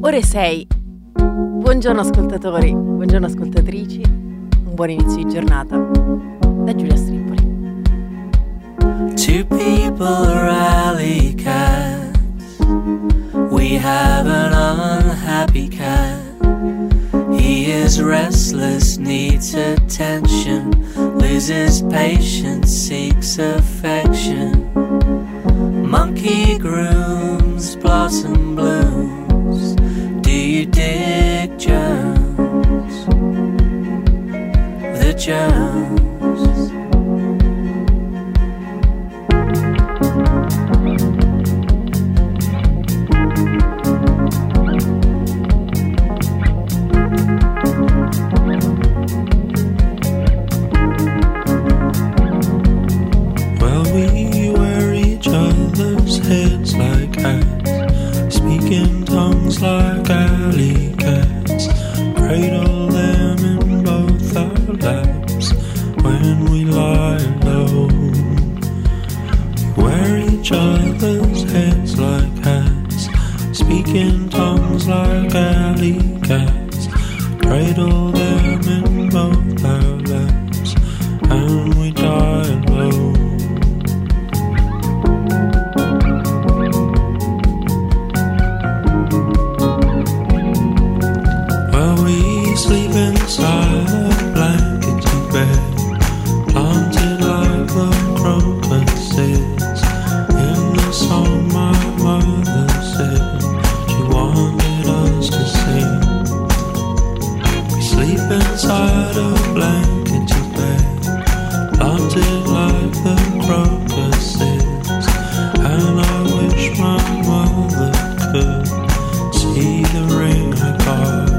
Ore 6. Buongiorno ascoltatori, buongiorno ascoltatrici, un buon inizio di giornata da Giulia Stripoli. Two people rally cats. We have an unhappy cat. He is restless, needs attention, loses patience, seeks affection. Monkey grooms, blossom blooms. Do you dig Jones? The Jones. Well, we wear each other's heads like hats, speaking tongues like alley cats, cradle them in both our laps when we lie low. We wear each other's heads like hats, speaking tongues like alley cats, cradle them in both our laps and we die low. Sleep inside a blanket bed, planted like the crocuses. In the song my mother said she wanted us to sing. We sleep inside a blanket bed, planted like the crocuses. And I wish my mother could see the ring I got.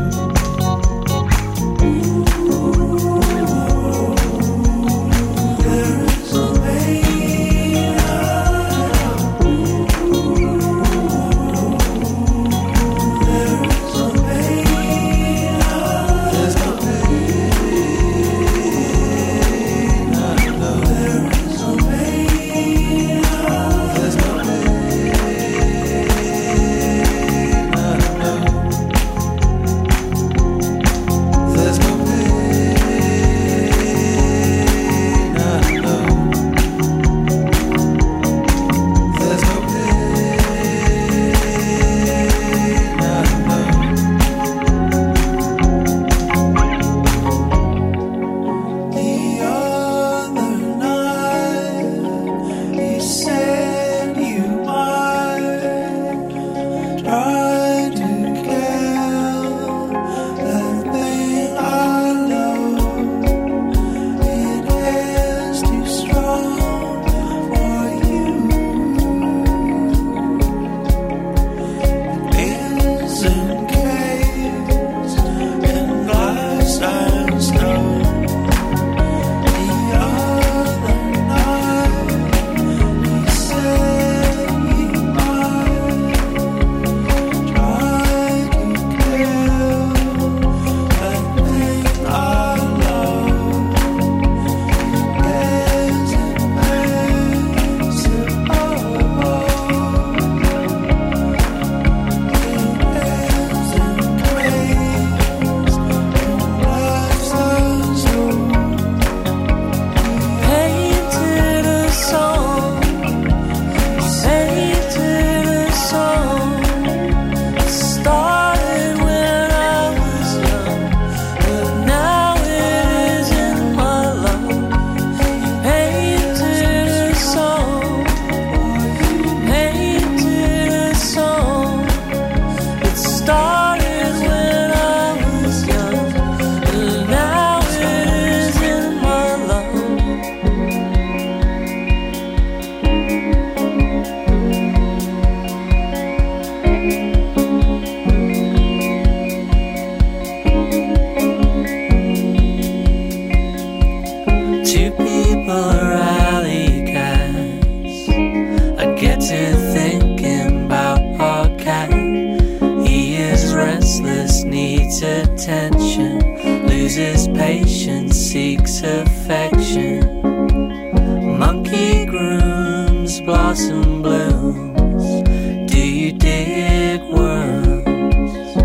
Attention, loses patience, seeks affection. Monkey grooms, blossom blooms. Do you dig worms?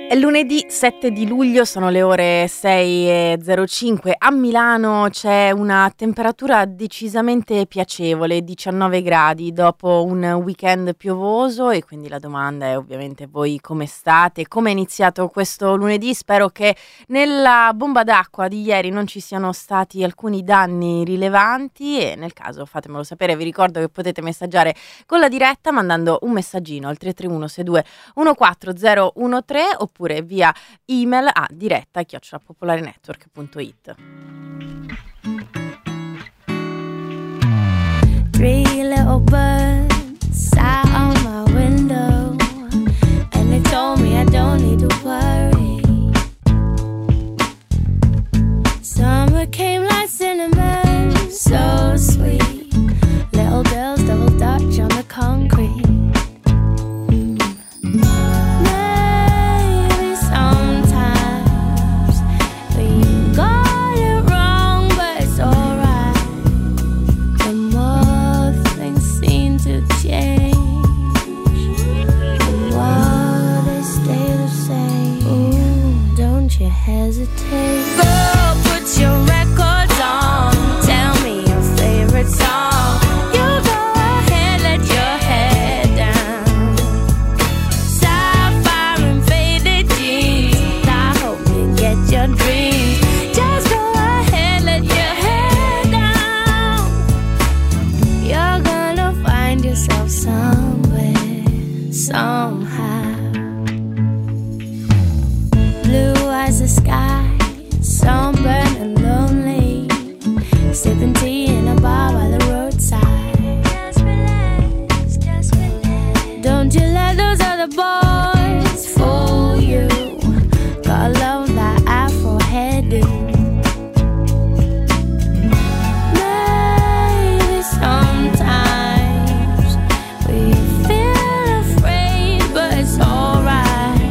È lunedì 7 di luglio, sono le ore 6:05. A Milano c'è una temperatura decisamente piacevole, 19 gradi, dopo un weekend piovoso, e quindi la domanda è ovviamente voi come state, come è iniziato questo lunedì. Spero che nella bomba d'acqua di ieri non ci siano stati alcuni danni rilevanti, e nel caso fatemelo sapere. Vi ricordo che potete messaggiare con la diretta mandando un messaggino al 331 62 14013 oppure via email a diretta@popolarenetwork.it. Three little birds sat on my window, and they told me I don't need to worry. Summer came like cinnamon, so sweet. Little girls double dutch on the concrete. Hesitate. Girl, put your records on. Tell me your favorite song. You go ahead, let your head down. Sapphire and faded jeans. I hope you get your dreams. Just go ahead, let your head down. You're gonna find yourself somewhere, somehow. Blue as the sky, sunburned and lonely, sipping tea in a bar by the roadside. Just relax, just relax. Don't you let those other boys fool you. Gotta love that afro hairdo. Maybe sometimes we feel afraid, but it's alright.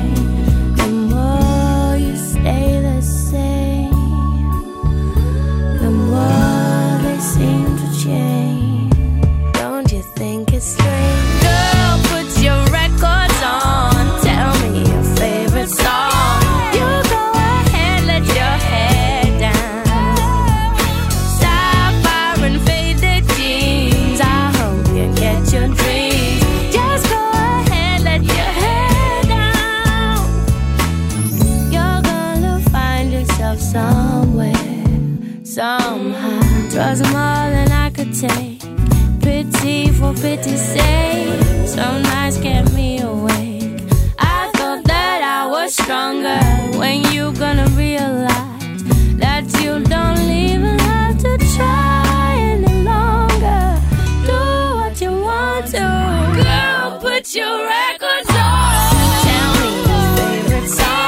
Somehow, drugs are more than I could take. Pity for pity's sake. Some nights kept me awake. I thought that I was stronger. When you gonna realize that you don't even have to try any longer? Do what you want to. Girl, put your records on. Tell me your favorite song.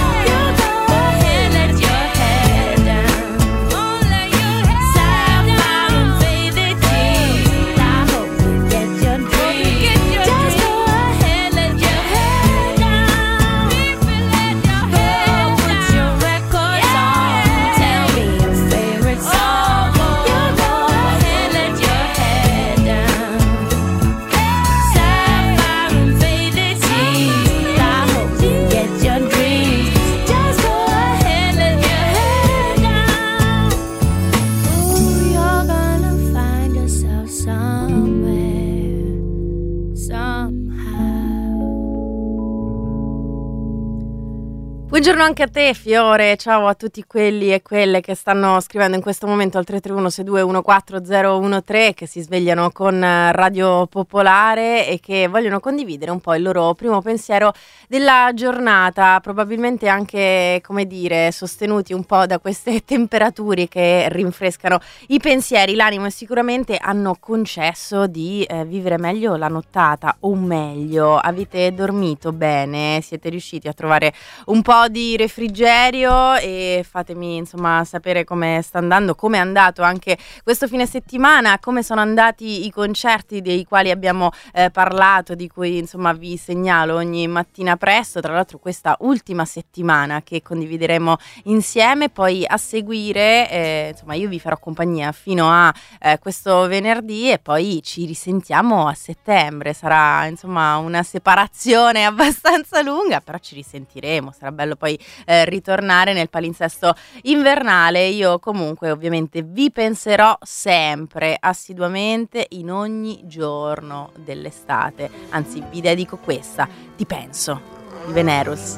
Buongiorno anche a te, Fiore. Ciao a tutti quelli e quelle che stanno scrivendo in questo momento al 331 62 14013, che si svegliano con Radio Popolare e che vogliono condividere un po' il loro primo pensiero della giornata, probabilmente anche, come dire, sostenuti un po' da queste temperature che rinfrescano i pensieri, l'animo, e sicuramente hanno concesso di vivere meglio la nottata, o meglio, avete dormito bene, siete riusciti a trovare un po' po' di refrigerio e fatemi insomma sapere come sta andando, come è andato anche questo fine settimana, come sono andati i concerti dei quali abbiamo parlato, di cui insomma vi segnalo ogni mattina presto. Tra l'altro questa ultima settimana che condivideremo insieme, poi a seguire insomma io vi farò compagnia fino a questo venerdì e poi ci risentiamo a settembre. Sarà insomma una separazione abbastanza lunga, però ci risentiremo, sarà bello poi ritornare nel palinsesto invernale. Io comunque ovviamente vi penserò sempre assiduamente in ogni giorno dell'estate, anzi vi dedico questa, Ti penso, di Venerus.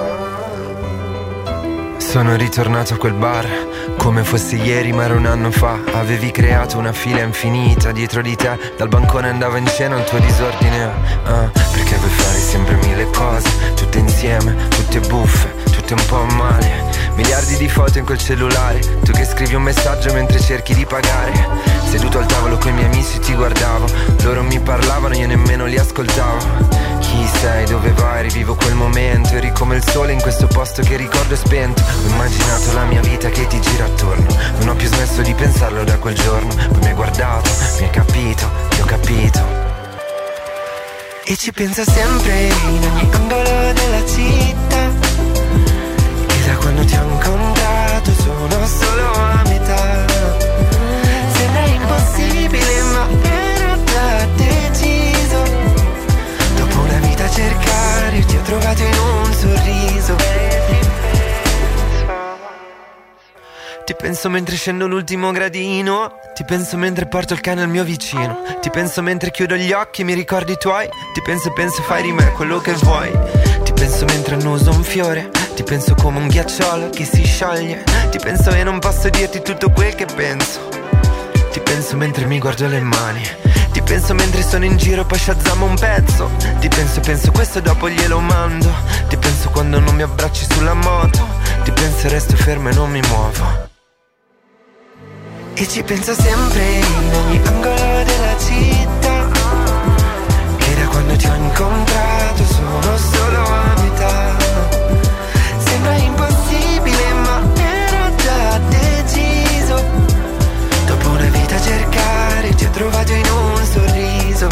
Sono ritornato a quel bar come fosse ieri ma era un anno fa. Avevi creato una fila infinita dietro di te, dal bancone andava in scena il tuo disordine. Perché vuoi fare sempre mille cose, tutte insieme, tutte buffe, tutte un po' male. Miliardi di foto in quel cellulare, tu che scrivi un messaggio mentre cerchi di pagare. Seduto al tavolo coi miei amici ti guardavo, loro mi parlavano, io nemmeno li ascoltavo. Chi sei, dove vai, rivivo quel momento. Eri come il sole in questo posto che ricordo è spento. Ho immaginato la mia vita che ti gira attorno, non ho più smesso di pensarlo da quel giorno. Poi mi hai guardato, mi hai capito, ti ho capito. E ci penso sempre in ogni angolo della città, che da quando ti ho incontrato sono solo a metà. Sembra impossibile ma era già deciso. Dopo una vita a cercare ti ho trovato in un sorriso. Ti penso mentre scendo l'ultimo gradino, ti penso mentre porto il cane al mio vicino, ti penso mentre chiudo gli occhi e mi ricordi i tuoi, ti penso e penso fai di me quello che vuoi. Ti penso mentre annuso un fiore, ti penso come un ghiacciolo che si scioglie, ti penso e non posso dirti tutto quel che penso. Ti penso mentre mi guardo le mani, ti penso mentre sono in giro e poi Shazam un pezzo. Ti penso, penso questo e dopo glielo mando. Ti penso quando non mi abbracci sulla moto, ti penso e resto fermo e non mi muovo. E ci penso sempre in ogni angolo della città, che da quando ti ho incontrato sono solo a metà. Sembra impossibile ma era già deciso. Dopo una vita a cercare ti ho trovato in un sorriso.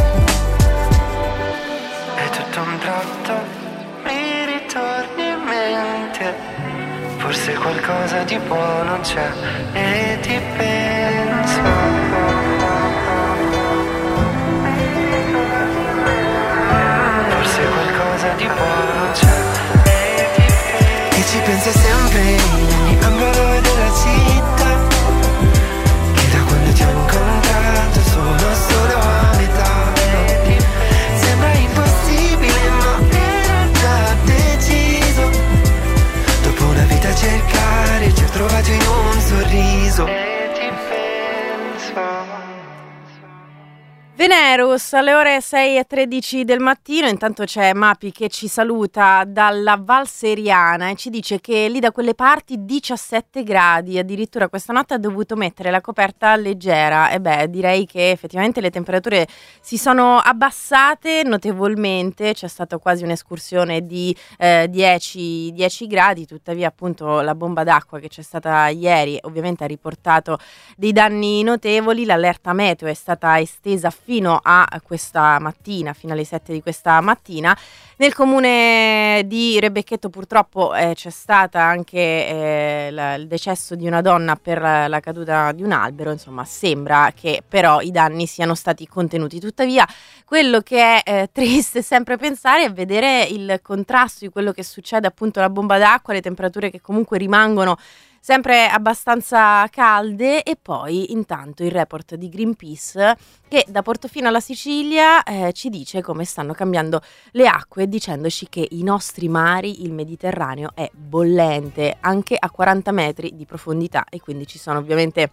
E tutto a un tratto mi ritorni in mente. Forse qualcosa di buono c'è e ti penso. Forse qualcosa di buono c'è e ti penso. E ci penso sempre in ogni angolo della città, che da quando ti ho incontrato sono solo a metà. Sembra impossibile ma era già deciso. Dopo una vita a cercare ti ho trovato in un sorriso. E ti penso. Venerus alle ore 6:13 del mattino. Intanto c'è Mapi che ci saluta dalla Val Seriana e ci dice che lì da quelle parti 17 gradi, addirittura questa notte ha dovuto mettere la coperta leggera. E beh, direi che effettivamente le temperature si sono abbassate notevolmente, c'è stata quasi un'escursione di 10 gradi, tuttavia appunto la bomba d'acqua che c'è stata ieri ovviamente ha riportato dei danni notevoli. L'allerta meteo è stata estesa fino a questa mattina, fino alle 7 di questa mattina. Nel comune di Rebeccheto purtroppo c'è stata anche il decesso di una donna per la caduta di un albero. Insomma, sembra che però i danni siano stati contenuti. Tuttavia, quello che è triste sempre pensare è vedere il contrasto di quello che succede appunto alla bomba d'acqua, le temperature che comunque rimangono sempre abbastanza calde, e poi intanto il report di Greenpeace che da Portofino alla Sicilia ci dice come stanno cambiando le acque, dicendoci che i nostri mari, il Mediterraneo, è bollente anche a 40 metri di profondità, e quindi ci sono ovviamente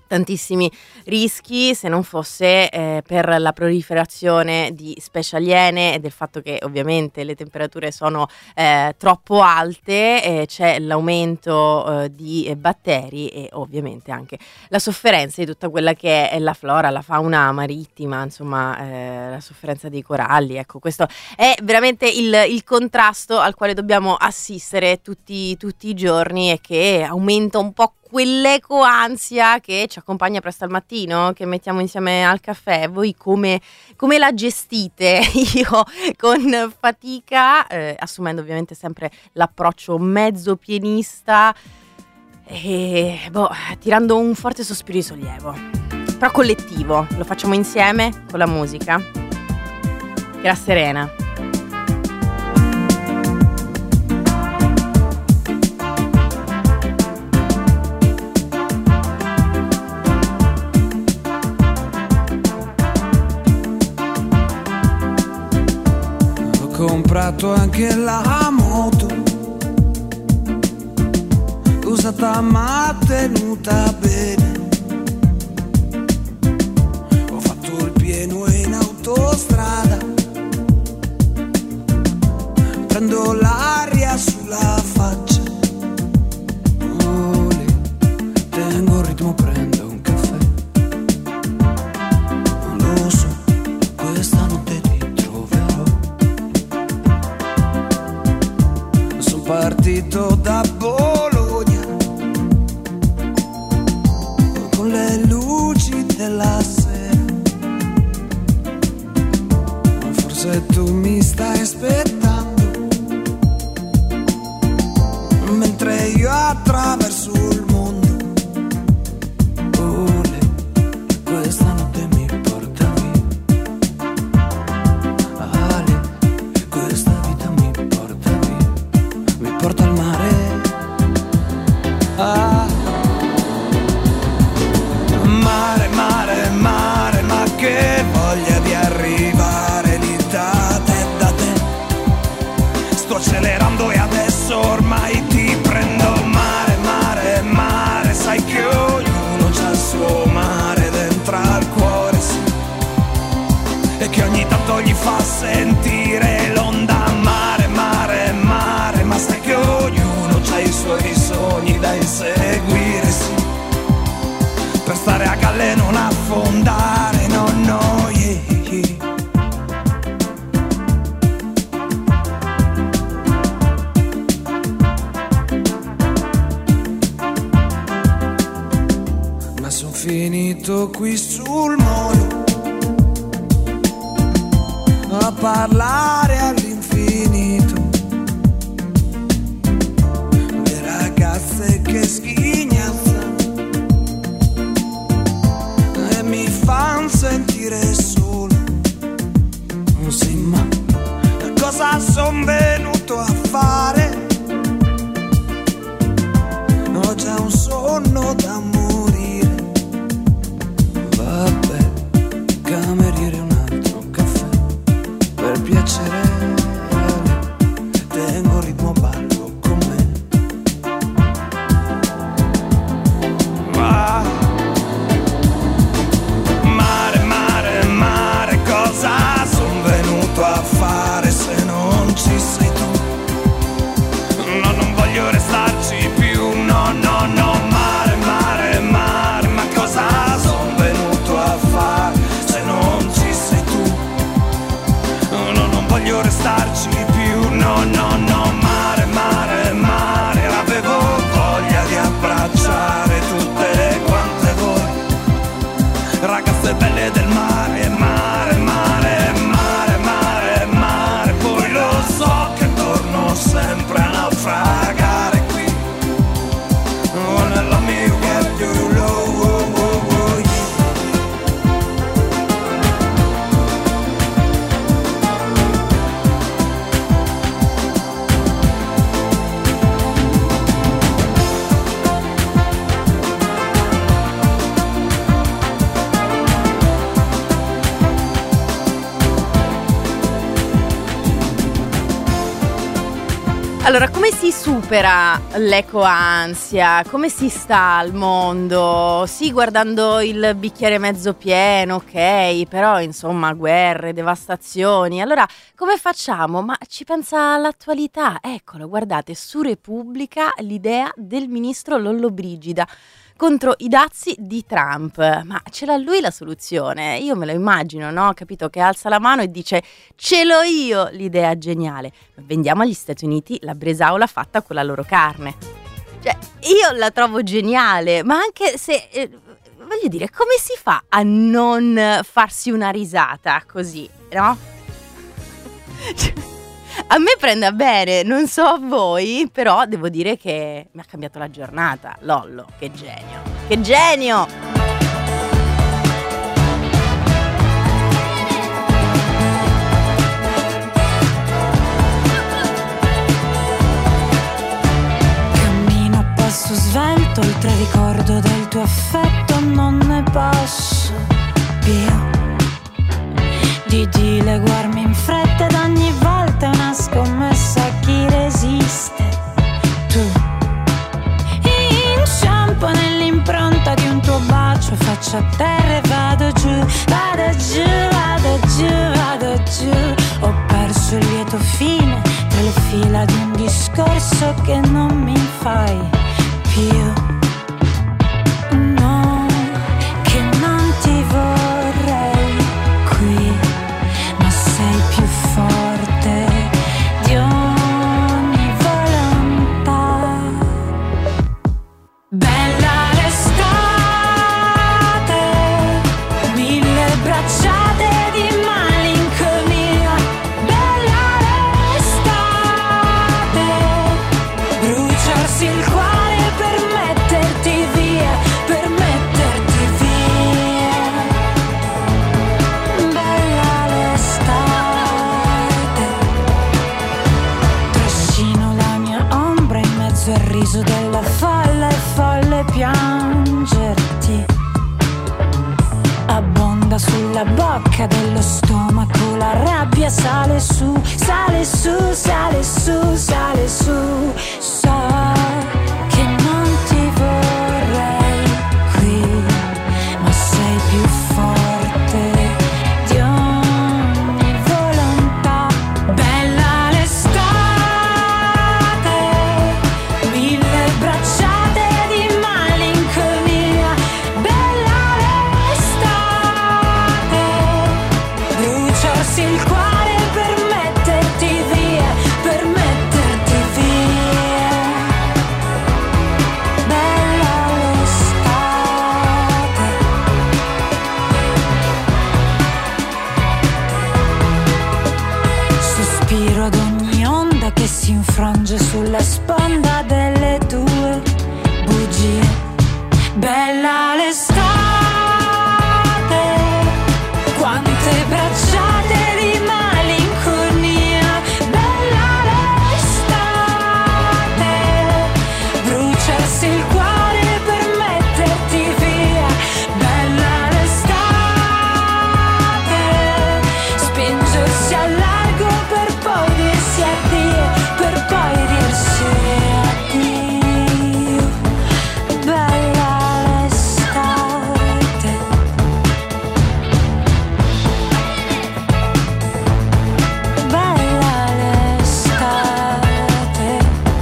tantissimi rischi, se non fosse per la proliferazione di specie aliene e del fatto che ovviamente le temperature sono troppo alte, c'è l'aumento di batteri e ovviamente anche la sofferenza di tutta quella che è la flora, la fauna marittima, insomma la sofferenza dei coralli. Ecco, questo è veramente il contrasto al quale dobbiamo assistere tutti i giorni e che aumenta un po' quell'eco-ansia che ci accompagna presto al mattino, che mettiamo insieme al caffè. Voi come la gestite? Io con fatica, assumendo ovviamente sempre l'approccio mezzo pienista e tirando un forte sospiro di sollievo, però collettivo, lo facciamo insieme con la musica che la serena. Ho comprato anche la moto, usata ma tenuta bene. Ho fatto il pieno in autostrada, prendo l'aria sulla faccia. Olè, tengo il ritmo, prendo un caffè. Non lo so, questa notte ti troverò. Sono partito da Bologna con le luci della sera. Ma forse tu mi stai aspettando mentre io attraverso il mondo. Olè, questa notte mi porta via. Ale, questa vita mi porta via, mi porta al mare. Mare, mare, mare, ma che voglia di arrivare lì da te. Sto accelerando e adesso ormai ti prendo. Mare, mare, mare, sai che ognuno c'ha il suo mare dentro al cuore, sì. E che ogni tanto gli fa sentire l'onda. Mare, mare, mare, ma sai che ognuno c'ha i suoi sogni da inseguire, sì. Per stare a galla e non affondare, no, no, yeah, yeah. Ma son finito qui sul molo a parlare all'infinito. Le ragazze che schignazzano e mi fan sentire solo. Non sì, ma cosa son venuto a fare? Ho già un sonno da morire. Vabbè, cameriere, un altro caffè per piacere. Tengo il ritmo, ballo con me. Mare, mare, mare, cosa son venuto a fare se non ci sei tu? No, non voglio restarci più, no, no, no. Mare, mare, mare, ma cosa son venuto a fare se non ci sei tu? No, non voglio restarci più, no, no, no. Mare, mare, mare, avevo voglia di abbracciare tutte quante voi, ragazze belle del mare, mare, mare, mare, mare, mare. Poi lo so che torno sempre a naufragare qui. Oh, nella mia get you low, oh, oh, oh, yeah. Allora, come si supera l'ecoansia? Come si sta al mondo? Sì, guardando il bicchiere mezzo pieno, ok, però insomma guerre, devastazioni. Allora, come facciamo? Ma ci pensa l'attualità. Eccolo, guardate, su Repubblica l'idea del ministro Lollobrigida contro i dazi di Trump. Ma ce l'ha lui la soluzione? Io me lo immagino, no? Capito? Che alza la mano e dice: ce l'ho io l'idea geniale. Vendiamo agli Stati Uniti la bresaola fatta con la loro carne. Cioè, io la trovo geniale, ma anche se voglio dire, come si fa a non farsi una risata così, no? A me prende a bene, non so a voi, però devo dire che mi ha cambiato la giornata. Lollo, che genio, che genio! Cammino a passo svelto, oltre il ricordo del tuo affetto, non ne posso più di dileguarmi in fretta ed ogni volta è una scommessa a chi resiste. Tu inciampo nell'impronta di un tuo bacio, faccio a terra e vado giù, vado giù, vado giù, vado giù. Ho perso il lieto fine tra le fila di un discorso che non mi fai più. No, che non ti vorrei qui, ma sei più forte di ogni volontà. Bella l'estate, mille bracciate di malinconia. Bella l'estate, bruciarsi il cuore per metterti via, per metterti via. Bella l'estate, trascino la mia ombra in mezzo al riso della folla, è folle piangerti. Abbonda sulla bocca dello stomaco, la rabbia sale su, sale su, sale su, sale su. So che non ti vorrei qui, ma sei più forte di ogni volontà. Bella l'estate, mille bracciate di malinconia. Bella l'estate, bruciarsi il cuore per metterti via, per metterti via. Bella l'estate, sospiro ad ogni onda che si infrange sulla sponda delle tue bugie. Bella l'estate, quante bracciate di malinconia. Bella l'estate, bruciarsi il cuore per metterti via. Bella l'estate, spingersi a largo per poi dirsi addio, per poi dirsi addio. Bella l'estate, bella l'estate.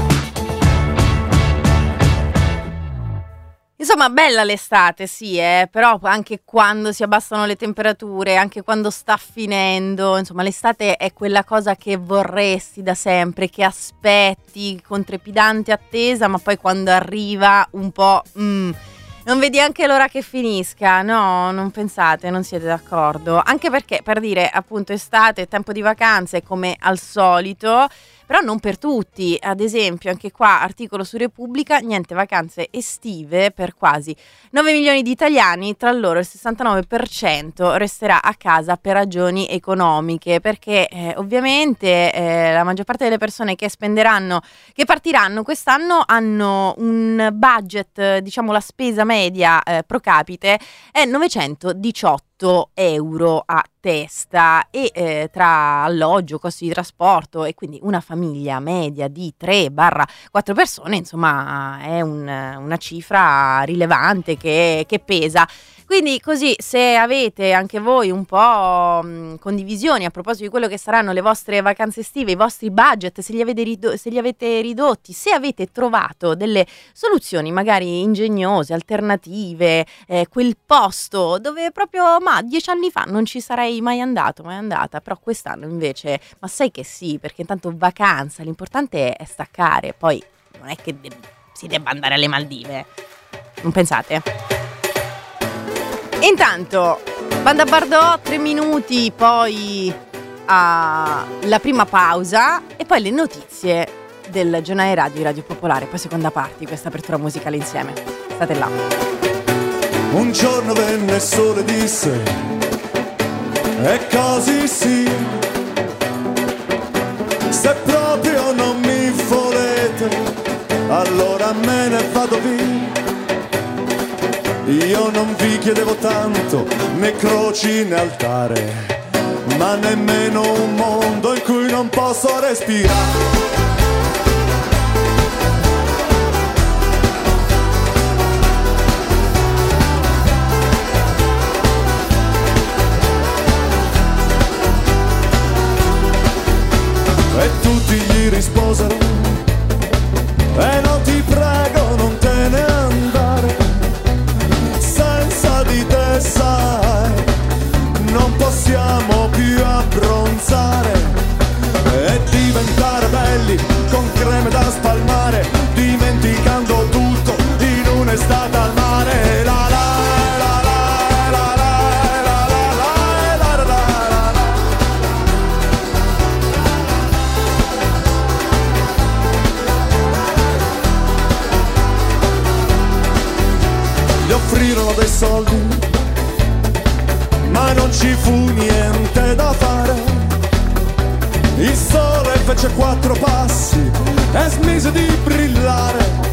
Insomma, bella l'estate, sì, però anche quando si abbassano le temperature, anche quando sta finendo, insomma, l'estate è quella cosa che vorresti da sempre, che aspetti con trepidante attesa, ma poi quando arriva un po'... non vedi anche l'ora che finisca, no? Non pensate, non siete d'accordo? Anche perché, per dire, appunto, estate, tempo di vacanze, come al solito, però non per tutti. Ad esempio, anche qua, articolo su Repubblica, niente vacanze estive per quasi 9 milioni di italiani, tra loro il 69% resterà a casa per ragioni economiche, perché ovviamente la maggior parte delle persone che partiranno quest'anno hanno un budget, diciamo la spesa media pro capite è 918 8 euro a testa e tra alloggio, costi di trasporto e quindi una famiglia media di 3-4 persone, insomma è una cifra rilevante che pesa. Quindi così, se avete anche voi un po' condivisioni a proposito di quello che saranno le vostre vacanze estive, i vostri budget, se li avete ridotti, se avete trovato delle soluzioni magari ingegnose, alternative, quel posto dove proprio 10 anni fa non ci sarei mai andata, però quest'anno invece, ma sai che sì, perché intanto vacanza, l'importante è staccare, poi non è che si debba andare alle Maldive, non pensate? Intanto, Banda Bardot, 3 minuti, poi la prima pausa e poi le notizie del giornale radio di Radio Popolare, poi seconda parte di questa apertura musicale insieme. State là. Un giorno venne il sole e disse, e così sì, se proprio non mi volete, allora me ne vado via. Io non vi chiedevo tanto, né croci né altare, ma nemmeno un mondo in cui non posso respirare. E tutti gli risposero, e non ti prego non te ne andare, senza di te sai, non possiamo più abbronzare e diventare belli con creme da spalmare, dimenticando tutto in un'estate al mare. La la la la la la la la la la la. Gli offrirono dei soldi, ma non ci fu niente da fare. Il sole fece 4 passi e smise di brillare.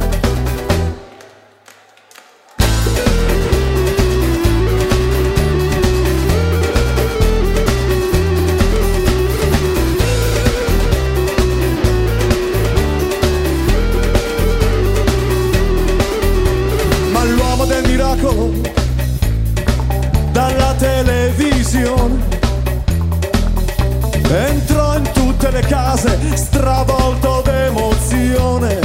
Ma l'uomo del miracolo dalla televisione entrò in tutte le case stravolto d'emozione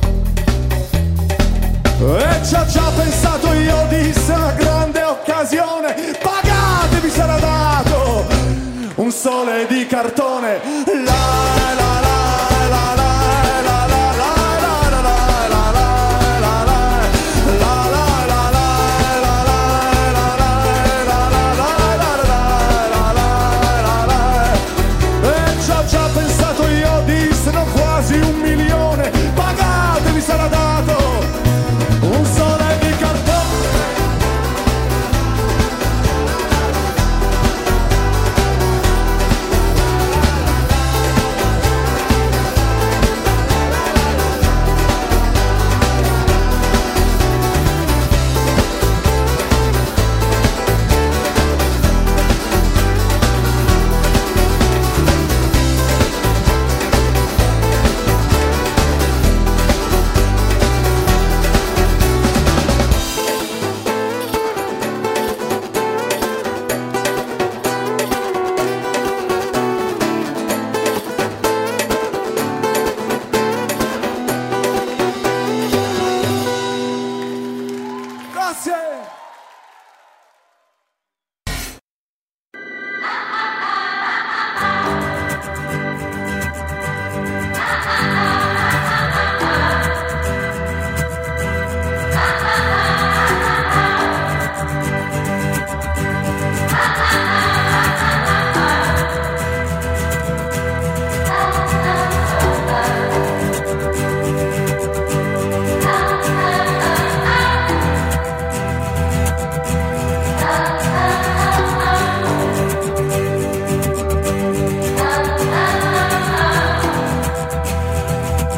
e ci ha già pensato, io disse, a grande occasione, pagatevi sarà dato un sole di cartone. La la la la la. Quasi 1 milione, pagatevi sarà dato un sole di cartone.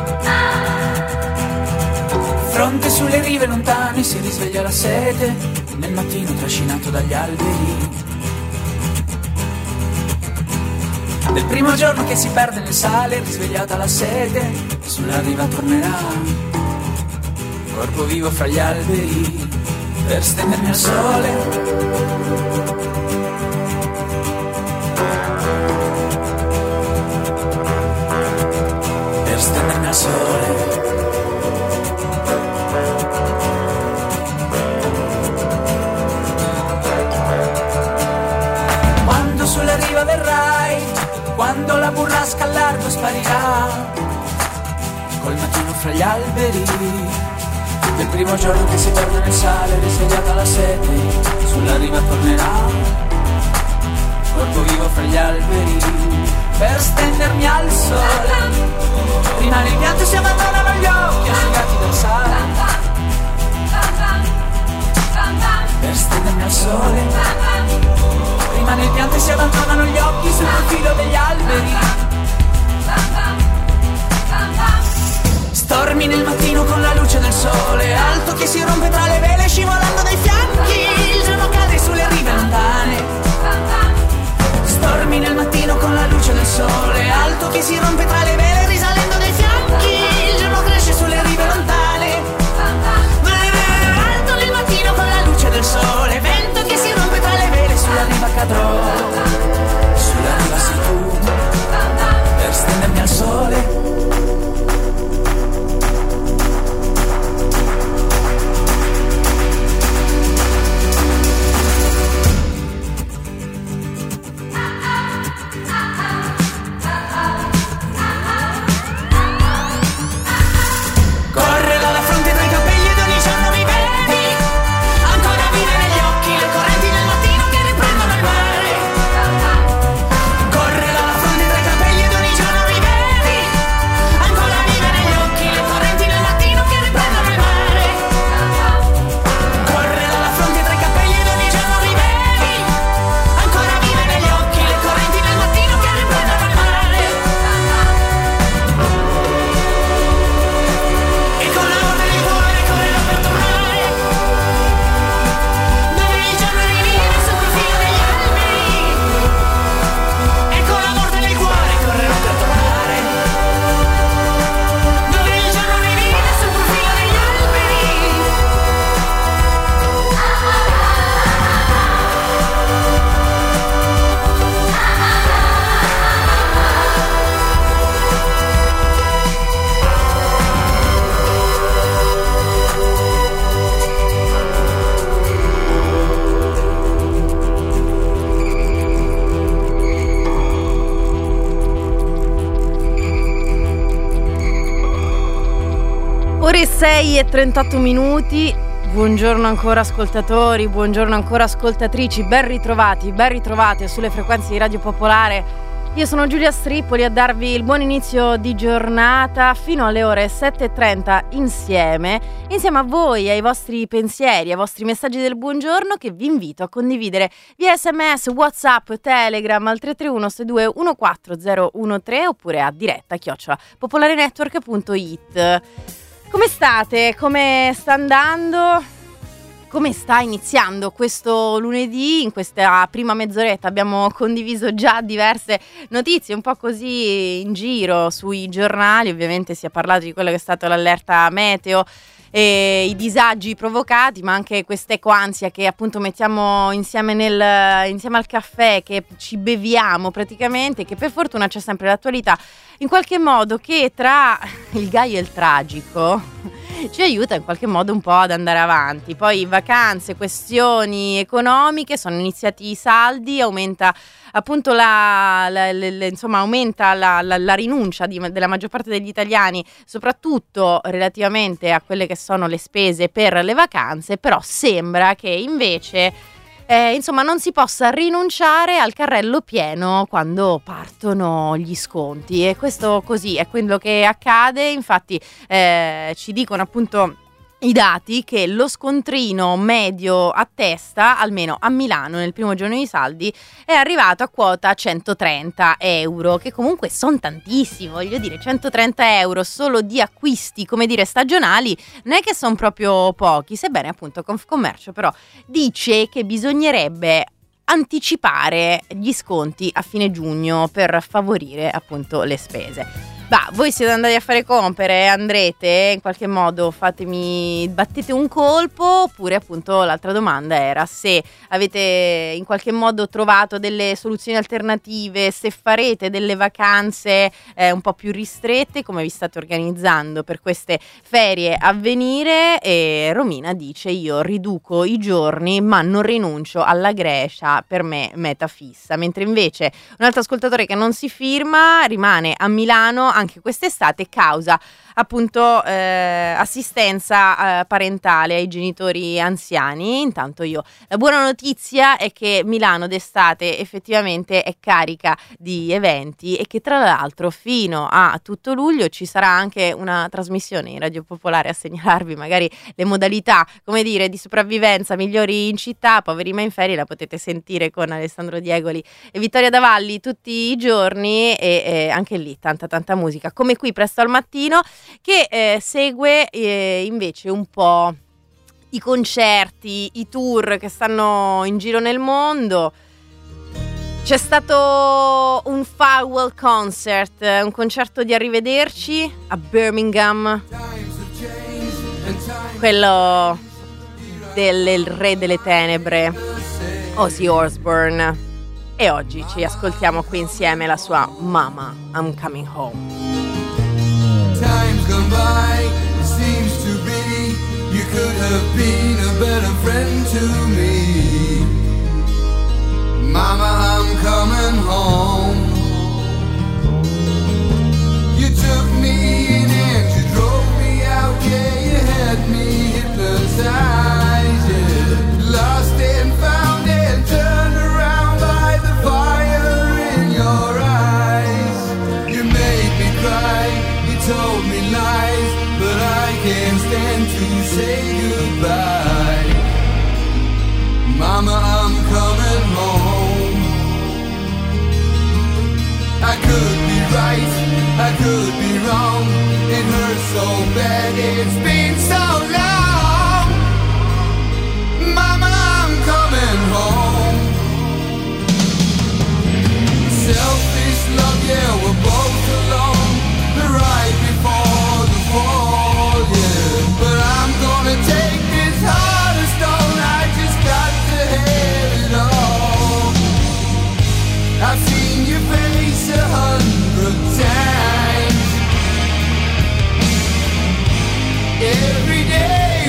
Fronte sulle rive lontane si risveglia la sete, nel mattino trascinato dagli alberi, del primo giorno che si perde nel sale, risvegliata la sete, sulla riva tornerà, corpo vivo fra gli alberi, per stendermi al sole. Per stendermi al sole. Quando sulla riva verrai, quando la burrasca al largo sparirà, col mattino fra gli alberi, del primo giorno che si perde nel sale, risvegliata la sete, sulla riva tornerà, corpo vivo fra gli alberi, per stendermi al sole. Rimane il pianto e si abbandonano gli occhi asciugati dal sale, per stendermi al sole. Rimane il pianto e si abbandonano gli occhi sul profilo degli alberi. Stormi nel mattino con la luce del sole, alto che si rompe tra le vele scivolando dai fianchi, il giorno cade sulle rive lontane. Stormi nel mattino con la luce del sole, alto che si rompe tra le vele risalendo dai fianchi, il giorno cresce sulle rive lontane. Alto nel mattino con la luce del sole, vento che si rompe tra le vele, sulla riva cadrò, sulla riva sei tu, per stendermi al sole. Ore 6:38. Buongiorno ancora ascoltatori, buongiorno ancora ascoltatrici, ben ritrovate sulle frequenze di Radio Popolare. Io sono Giulia Strippoli a darvi il buon inizio di giornata fino alle ore 7:30 insieme a voi, ai vostri pensieri, ai vostri messaggi del buongiorno che vi invito a condividere via SMS, WhatsApp, Telegram al 331 62 14013 oppure a diretta @popolarenetwork.it. Come state? Come sta andando? Come sta iniziando questo lunedì? In questa prima mezz'oretta abbiamo condiviso già diverse notizie un po' così in giro sui giornali. Ovviamente si è parlato di quello che è stato l'allerta meteo e i disagi provocati, ma anche quest'ecoansia che appunto mettiamo insieme al caffè che ci beviamo praticamente, che per fortuna c'è sempre l'attualità in qualche modo che tra il gaio e il tragico ci aiuta in qualche modo un po' ad andare avanti. Poi vacanze, questioni economiche, sono iniziati i saldi, aumenta appunto aumenta la rinuncia della maggior parte degli italiani, soprattutto relativamente a quelle che sono le spese per le vacanze, però sembra che invece non si possa rinunciare al carrello pieno quando partono gli sconti, e questo così è quello che accade. Infatti ci dicono appunto i dati che lo scontrino medio a testa, almeno a Milano nel primo giorno di saldi, è arrivato a quota 130 euro, che comunque sono tantissimi, voglio dire, 130 euro solo di acquisti, come dire, stagionali, non è che sono proprio pochi, sebbene appunto Confcommercio però dice che bisognerebbe anticipare gli sconti a fine giugno per favorire appunto le spese. Voi siete andati a fare compere, andrete in qualche modo, battete un colpo, oppure appunto l'altra domanda era se avete in qualche modo trovato delle soluzioni alternative, se farete delle vacanze un po' più ristrette, come vi state organizzando per queste ferie a venire. E Romina dice: io riduco i giorni ma non rinuncio alla Grecia, per me meta fissa, mentre invece un altro ascoltatore che non si firma rimane a Milano anche quest'estate causa appunto assistenza parentale ai genitori anziani. Intanto la buona notizia è che Milano d'estate effettivamente è carica di eventi e che tra l'altro fino a tutto luglio ci sarà anche una trasmissione in Radio Popolare a segnalarvi magari le modalità, come dire, di sopravvivenza migliori in città. Poveri ma in ferie la potete sentire con Alessandro Diegoli e Vittoria Davalli tutti i giorni, e anche lì tanta musica, come qui presto al mattino, che segue invece un po' i concerti, i tour che stanno in giro nel mondo. C'è stato un farewell concert, un concerto di arrivederci a Birmingham, quello del re delle tenebre, Ozzy Osbourne, e oggi ci ascoltiamo qui insieme la sua Mama, I'm Coming Home. Time's gone by, it seems to be you could have been a better friend to me. Mama, I'm coming home. You took me in and you drove me out, yeah, you had me hypnotized, yeah. Lost and found and turned around by the fire in your eyes. You made me cry, told me lies, but I can't stand to say goodbye. Mama, I'm coming home. I could be right, I could be wrong. It hurts so bad, it's been so long. Mama, I'm coming home. Selfish love, yeah, we're both alone. Right before the fall, yeah. But I'm gonna take this heart of stone. I just got to have it all. I've seen your face 100 times. Every day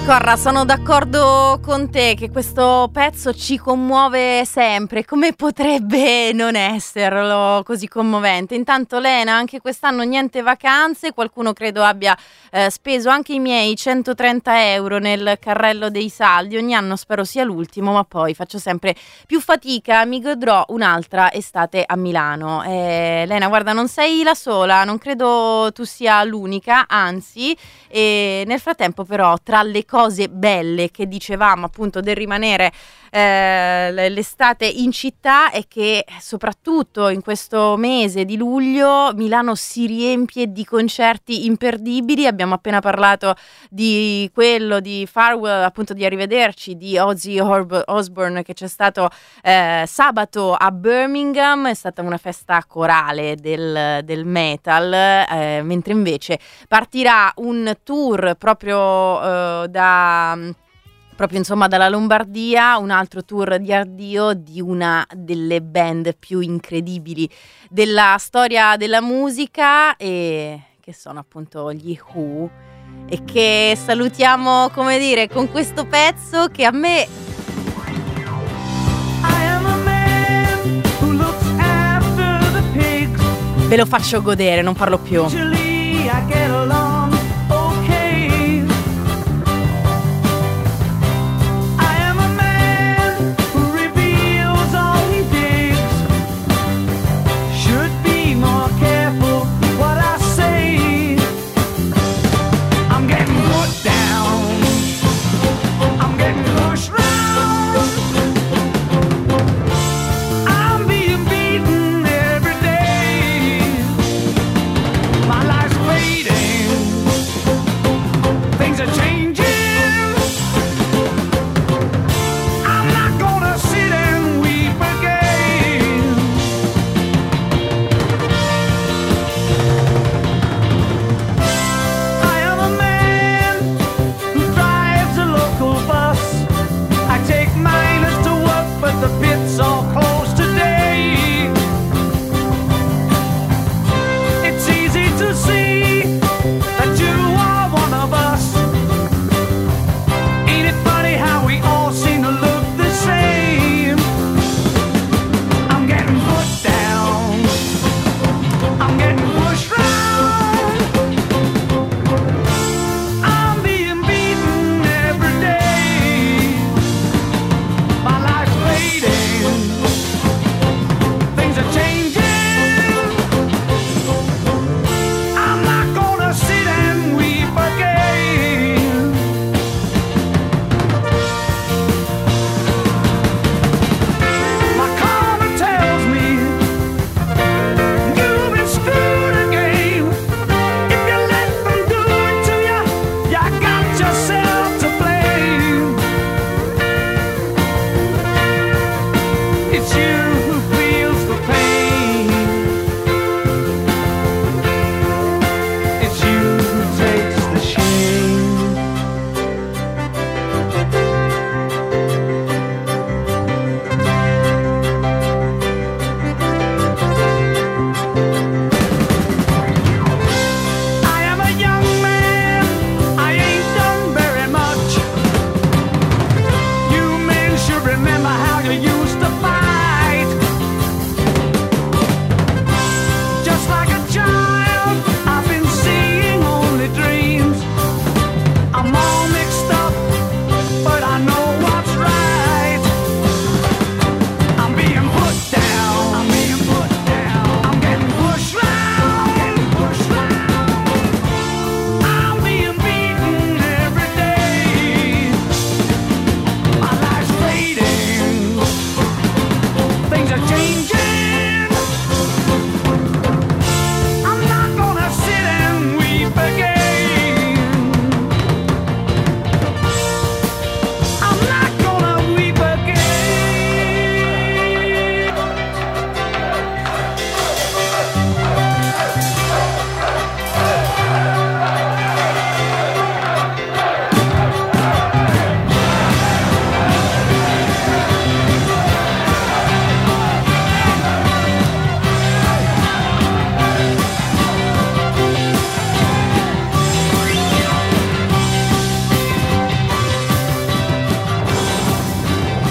Corra, sono d'accordo con te che questo pezzo ci commuove sempre. Come potrebbe non esserlo così commovente? Intanto Lena, anche quest'anno niente vacanze, qualcuno credo abbia speso anche i miei 130 euro nel carrello dei saldi. Ogni anno spero sia l'ultimo, ma poi faccio sempre più fatica, mi godrò un'altra estate a Milano. Lena, guarda, non sei la sola, non credo tu sia l'unica, anzi, nel frattempo però tra le cose belle che dicevamo appunto del rimanere l'estate in città è che soprattutto in questo mese di luglio Milano si riempie di concerti imperdibili. Abbiamo appena parlato di quello di Farewell, appunto di Arrivederci, di Ozzy Osbourne, che c'è stato sabato a Birmingham. È stata una festa corale del metal, mentre invece partirà un tour proprio dalla Lombardia, un altro tour di addio di una delle band più incredibili della storia della musica, e che sono appunto gli Who, e che salutiamo, come dire, con questo pezzo che a me ve lo faccio godere, non parlo più. My life's waiting.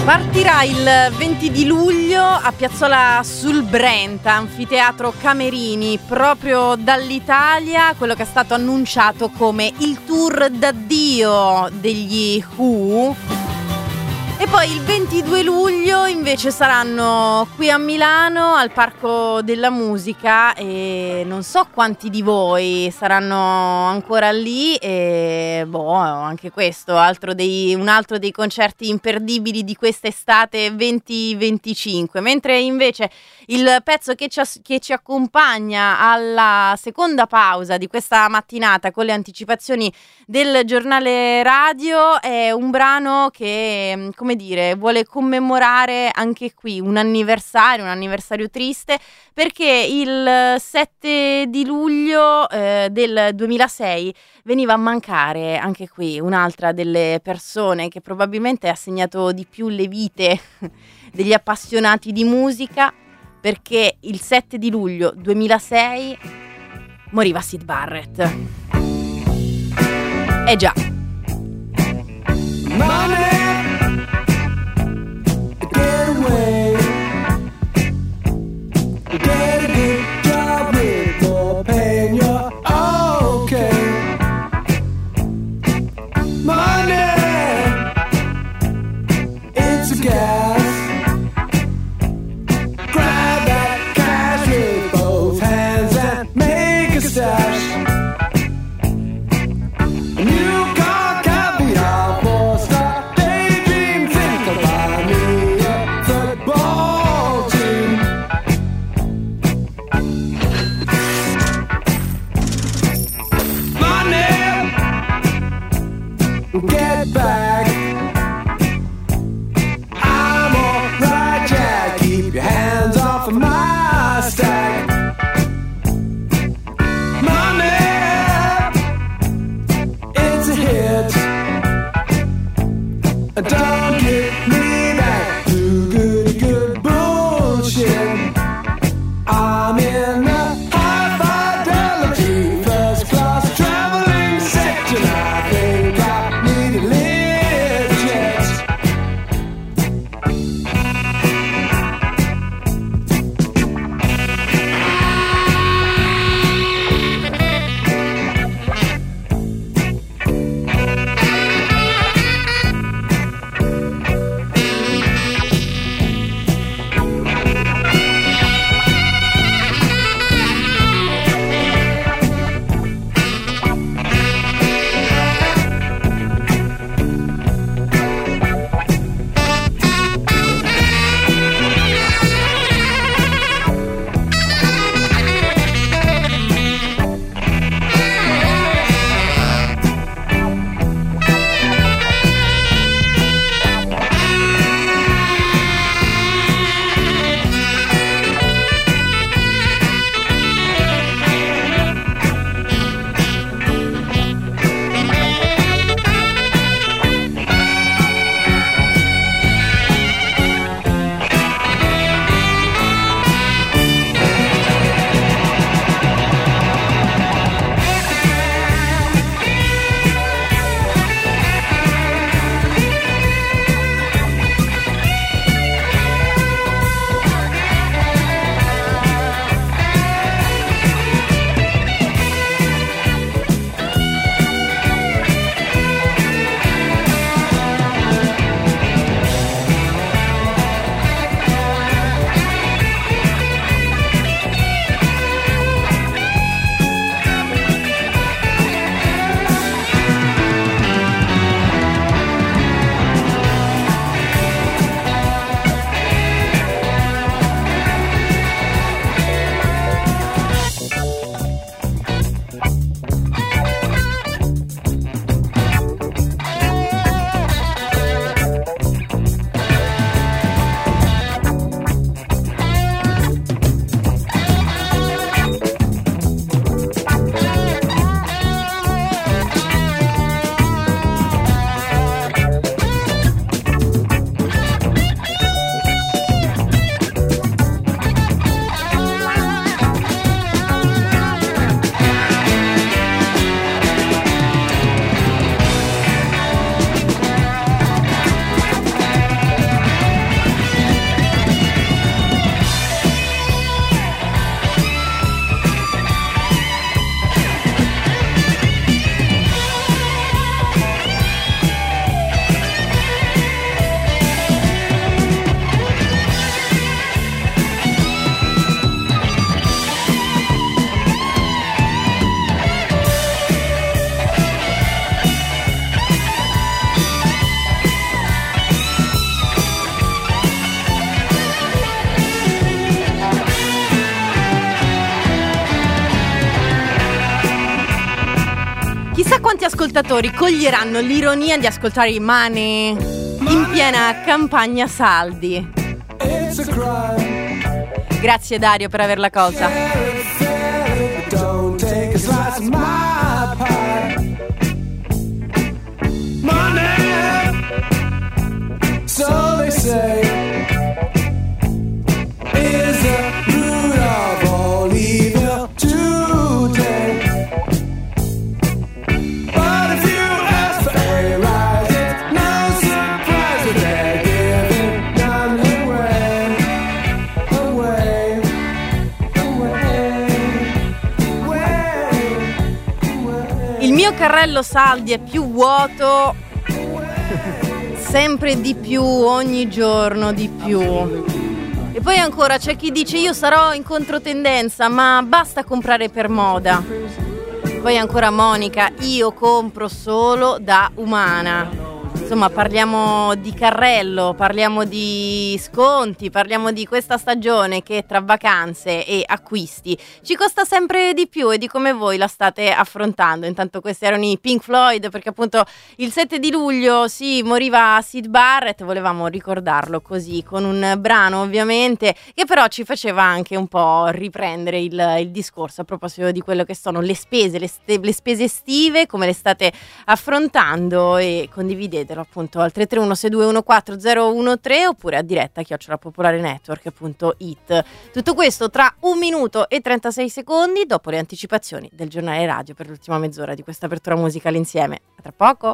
Partirà il 20 di luglio a Piazzola sul Brenta, anfiteatro Camerini, proprio dall'Italia, quello che è stato annunciato come il tour d'addio degli Who. E poi il 22 luglio invece saranno qui a Milano al Parco della Musica e non so quanti di voi saranno ancora lì e anche questo un altro dei concerti imperdibili di quest'estate 2025, mentre invece il pezzo che ci accompagna alla seconda pausa di questa mattinata con le anticipazioni del giornale radio è un brano che, come dire, vuole commemorare anche qui un anniversario triste, perché il 7 di luglio del 2006 veniva a mancare anche qui un'altra delle persone che probabilmente ha segnato di più le vite degli appassionati di musica, perché il 7 di luglio 2006 moriva Syd Barrett. Già. Get away, get a good job with more pain, you're okay. Money, it's a gas. Grab that cash with both hands and make a stash. New car can't be our force. Daydream, think about me. Football team. Money, get back. I'm alright, Jack. Keep your hands off of my stack. Money, it's a hit. Don't get me back to good bullshit. I'm in the high fidelity first class traveling section. I think I need a Learjet. ascoltatori coglieranno l'ironia di ascoltare i Money in piena campagna saldi. Grazie Dario per averla cosa. So they say is the root of all evil today. But if you ask for a rise, it's no surprise that they're giving none away, away, away. Il mio carrello saldi è più vuoto, sempre di più, ogni giorno di più. E poi ancora c'è chi dice io sarò in controtendenza, ma basta comprare per moda. Poi ancora Monica, io compro solo da Umana. Insomma, parliamo di carrello, parliamo di sconti, parliamo di questa stagione che tra vacanze e acquisti ci costa sempre di più, e di come voi la state affrontando. Intanto questi erano i Pink Floyd, perché appunto il 7 di luglio moriva Syd Barrett, volevamo ricordarlo così, con un brano ovviamente che però ci faceva anche un po' riprendere il discorso a proposito di quello che sono le spese, le spese estive, come le state affrontando, e condividetelo appunto al 331-6214013 oppure a diretta @popolarenetwork.it. Tutto questo tra 1 minuto e 36 secondi dopo le anticipazioni del giornale radio per l'ultima mezz'ora di questa apertura musicale insieme. A tra poco.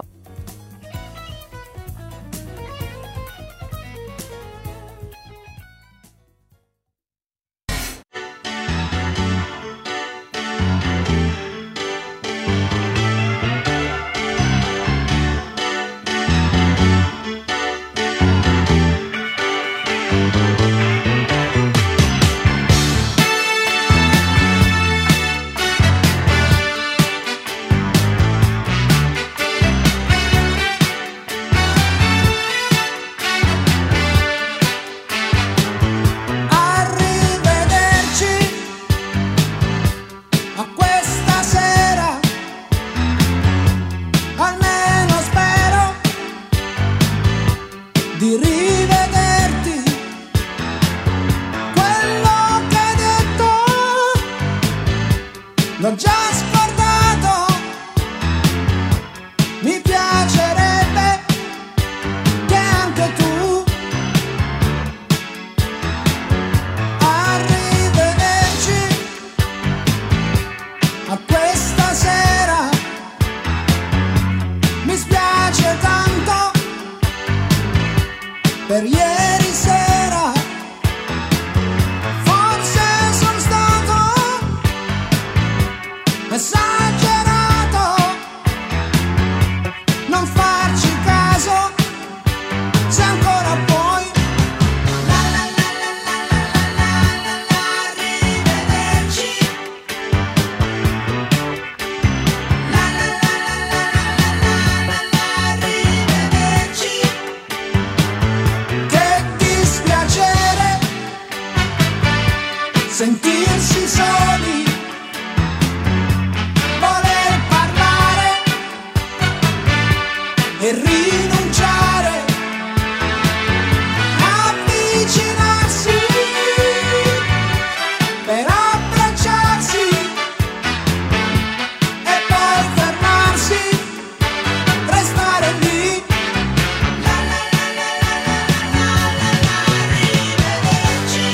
L'ho già scordato, mi piacerebbe che anche tu arrivederci a questa sera. Mi spiace tanto per ieri sera, forse sono stato esagerato, non farci caso se ancora puoi. La la la la la la la la la, arrivederci. La la la la la la la la la, arrivederci. Che dispiacere sentirsi soli, e rinunciare, avvicinarsi per abbracciarsi e poi fermarsi, restare lì. La la la la la la la la la, arrivederci.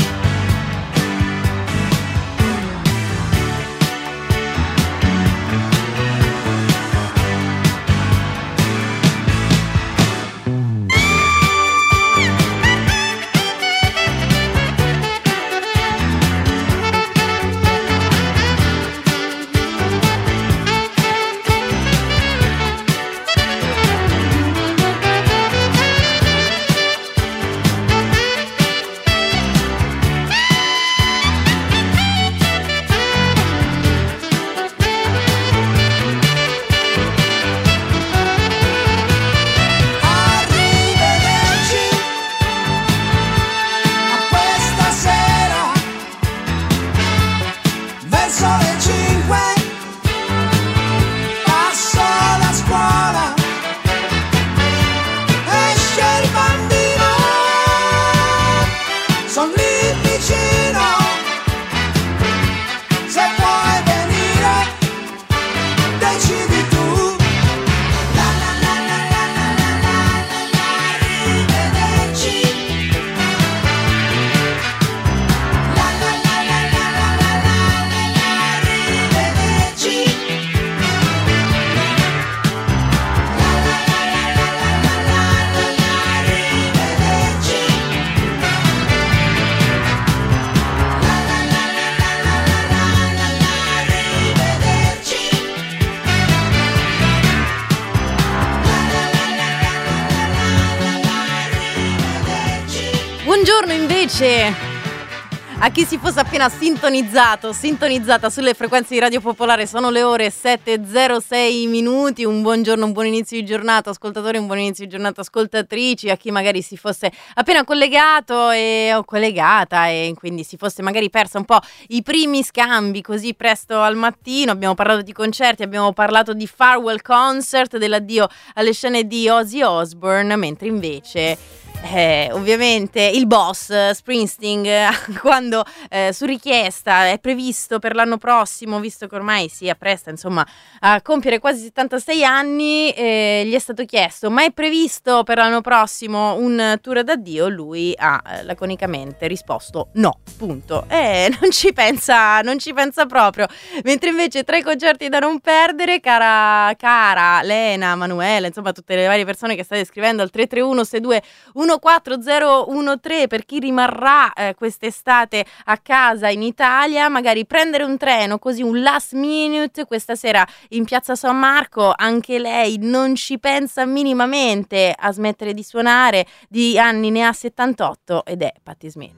Buongiorno invece a chi si fosse appena sintonizzata sulle frequenze di Radio Popolare. Sono le ore 7:06 minuti. Un buongiorno, un buon inizio di giornata ascoltatori, un buon inizio di giornata ascoltatrici, a chi magari si fosse appena collegato o collegata e quindi si fosse magari persa un po' i primi scambi così presto al mattino. Abbiamo parlato di concerti, abbiamo parlato di Farewell Concert, dell'addio alle scene di Ozzy Osbourne, mentre invece ovviamente il boss Springsteen quando su richiesta è previsto per l'anno prossimo, visto che ormai si appresta insomma a compiere quasi 76 anni, gli è stato chiesto ma è previsto per l'anno prossimo un tour d'addio, lui ha laconicamente risposto no, punto, non ci pensa proprio. Mentre invece tra i concerti da non perdere, cara Lena, Manuela, insomma tutte le varie persone che state scrivendo al 331 62 14013, per chi rimarrà quest'estate a casa in Italia, magari prendere un treno, così un last minute questa sera in Piazza San Marco. Anche lei non ci pensa minimamente a smettere di suonare, di anni ne ha 78 ed è Patti Smith.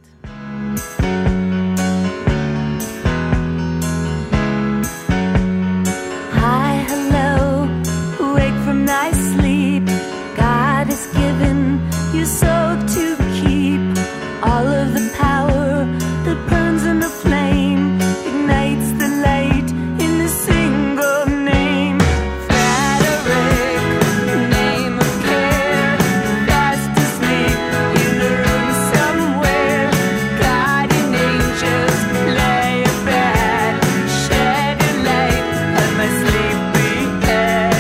Hi, hello, wake from nice sleep. God has given you soul to keep. All of the power that burns in the flame ignites the light in a single name. Frederick, name of care, fast asleep in a room somewhere. Guardian angels lay abed, shed a light on my sleepy head.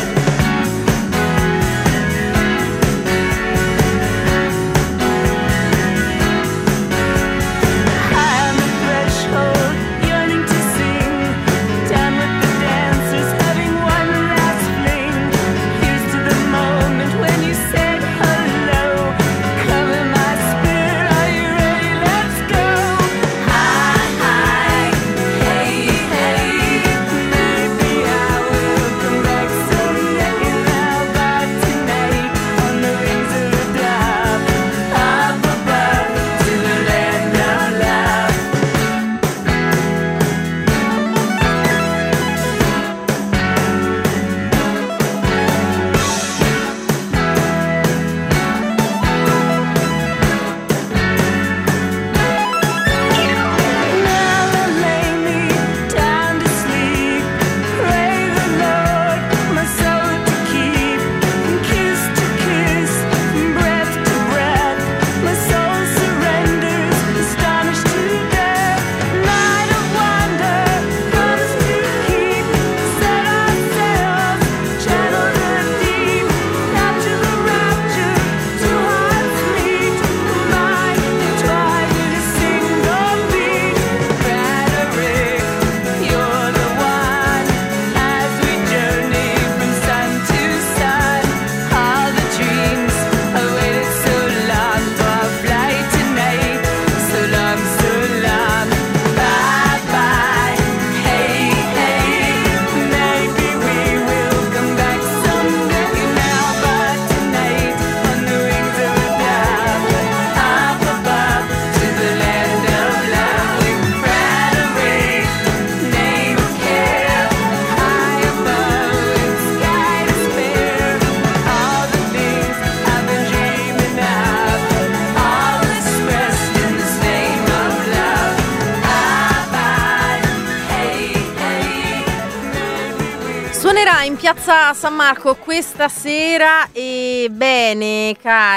Suonerà in Piazza San Marco questa sera e bene,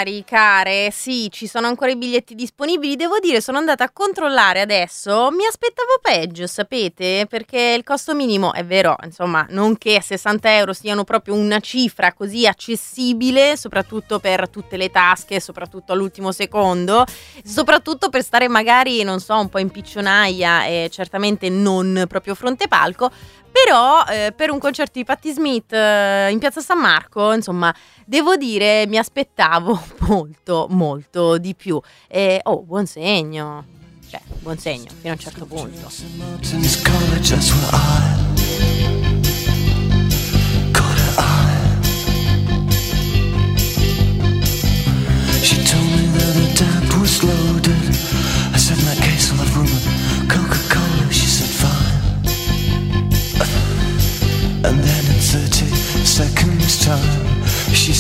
care, sì, ci sono ancora i biglietti disponibili. Devo dire, sono andata a controllare adesso, mi aspettavo peggio, sapete? Perché il costo minimo, è vero, insomma, non che 60 euro siano proprio una cifra così accessibile, soprattutto per tutte le tasche, soprattutto all'ultimo secondo, soprattutto per stare magari, non so, un po' in piccionaia e certamente non proprio fronte palco. Però per un concerto di Patti Smith in Piazza San Marco, insomma, devo dire, mi aspettavo molto di più. Buon segno. Cioè, buon segno, fino a un certo punto. She told me that her dad was loaded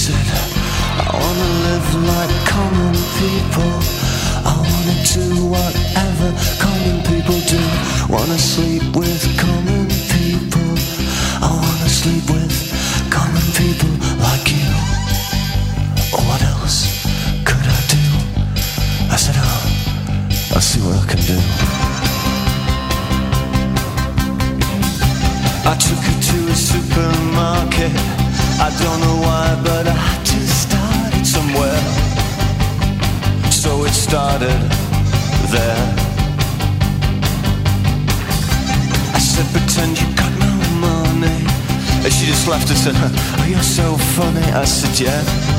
said, I wanna live like common people. I wanna do whatever common people do. Wanna sleep with common people. I wanna sleep with common people like you. What else could I do? I said, I'll see what I can do. I took her to a supermarket. I don't know why, but I just started somewhere. So it started there. I said, pretend you got no money. And she just laughed and said, oh, you're so funny. I said, yeah.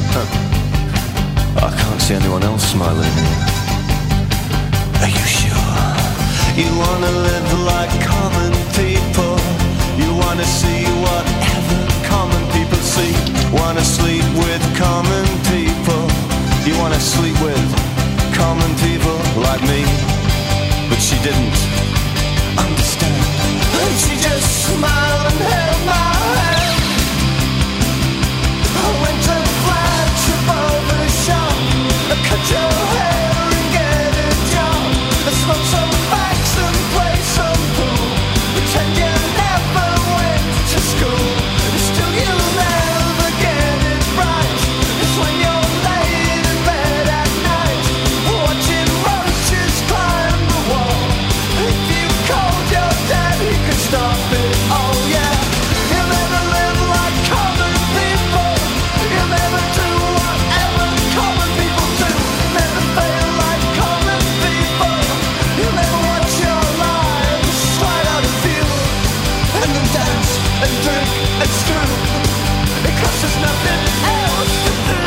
I can't see anyone else smiling here. Are you sure? You wanna live like common people. You wanna see whatever common people see. Wanna sleep with common people. You wanna sleep with common people like me. But she didn't understand. And she just smiled and held my hand. I went to the flagship barber shop. I cut your hair and get a job. I smoke some facts and play some pool. Pretend you never went to school. Still you'll never get it right. It's when you're laid in bed at night, watching roaches climb the wall. If you called your dad, he could stop it. Oh yeah. You'll never live like common people. You'll never do whatever common people do. Never fail like common people. You'll never watch your lives slide out of view. And then dance and drink and screw. Because there's nothing else to do.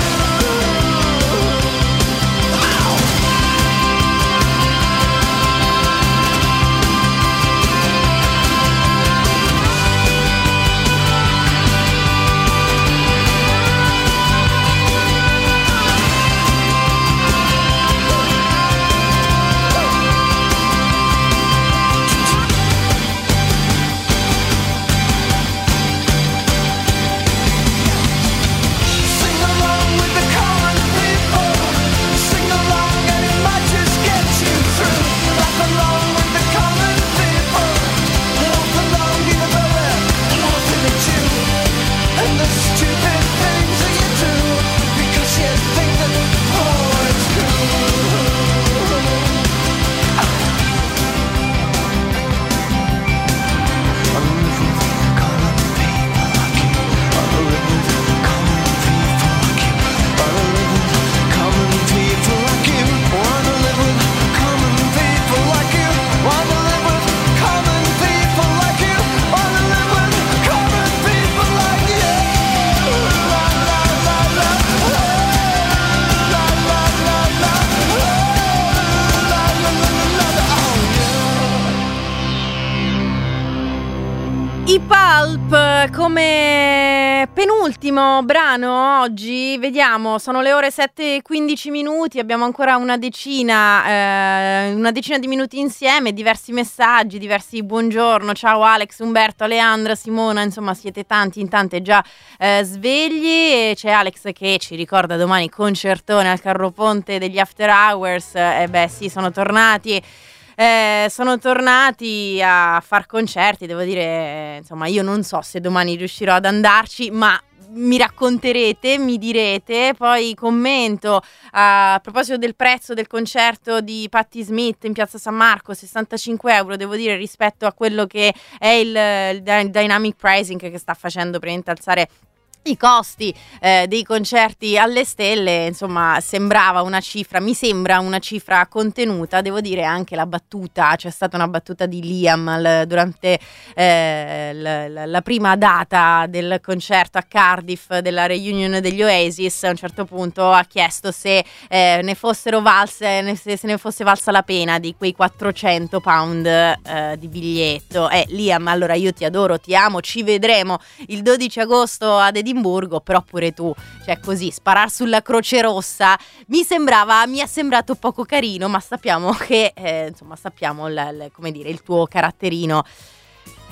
Sing along with the common people. Sing along and it might just get you through. Laugh along with the common people. Walk along even though they're laughing at you. And the stupid things that you do because you think that oh it's cool. I live with common people like you. I live with common people like you. I live with common people like you. Wanna live with common people like you. Wanna live with common people like you. Wanna live with common people like you. La la la la. La la la la. La la la la la. Oh yeah. I Pulp come penultimo brano oggi, vediamo, sono le ore 7:15 minuti, abbiamo ancora una decina di minuti insieme, diversi messaggi, diversi buongiorno, ciao Alex, Umberto, Aleandra, Simona, insomma siete tanti, in tante già svegli, e c'è Alex che ci ricorda domani concertone al Carroponte degli After Hours, e beh sì, sono tornati a far concerti, devo dire, insomma io non so se domani riuscirò ad andarci, ma mi racconterete, mi direte, poi commento a proposito del prezzo del concerto di Patti Smith in Piazza San Marco, 65 euro, devo dire, rispetto a quello che è il dynamic pricing che sta facendo praticamente alzare i costi dei concerti alle stelle, insomma sembrava una cifra, mi sembra una cifra contenuta, devo dire anche la battuta, c'è stata una battuta di Liam durante la prima data del concerto a Cardiff della reunion degli Oasis, a un certo punto ha chiesto se ne fossero valse, se ne fosse valsa la pena di quei 400 pound di biglietto. Liam, allora io ti adoro, ti amo, ci vedremo il 12 agosto ad Edimburgo, però pure tu, cioè così, sparar sulla Croce Rossa mi è sembrato poco carino, ma sappiamo che insomma sappiamo come dire, il tuo caratterino.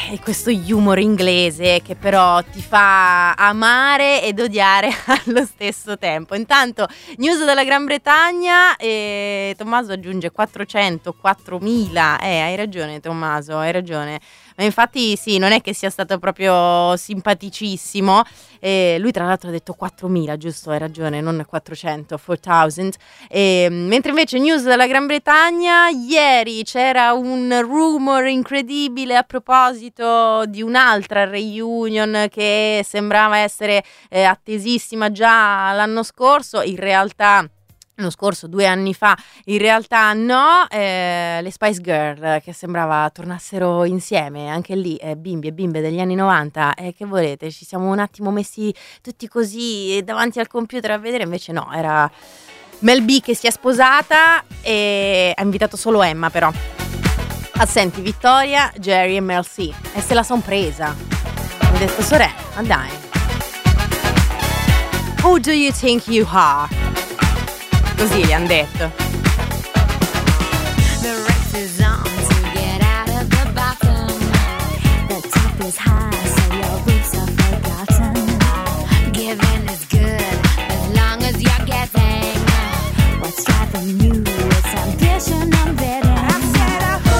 è questo humor inglese che però ti fa amare ed odiare allo stesso tempo. Intanto, news dalla Gran Bretagna, e Tommaso aggiunge 404.000. Hai ragione Tommaso, hai ragione. Ma infatti sì, non è che sia stato proprio simpaticissimo. Lui tra l'altro ha detto 4.000, giusto? Hai ragione, non 400, 4.000. Mentre invece news dalla Gran Bretagna, ieri c'era un rumor incredibile a proposito di un'altra reunion che sembrava essere attesissima già l'anno scorso. In realtà l'anno scorso, 2 anni fa, in realtà no, le Spice Girl che sembrava tornassero insieme, anche lì bimbi e bimbe degli anni 90, che volete, ci siamo un attimo messi tutti così davanti al computer a vedere, invece no, era Mel B che si è sposata e ha invitato solo Emma però. Assenti Vittoria, Jerry e Mel C, e se la son presa, ho detto sorella, ma dai. Who do you think you are? Così gli han detto. The race is on to get out of the bottom. The top is high, so your roots are forgotten. Giving is good as long as you're getting. What's driving you is ambition and bidding. I said,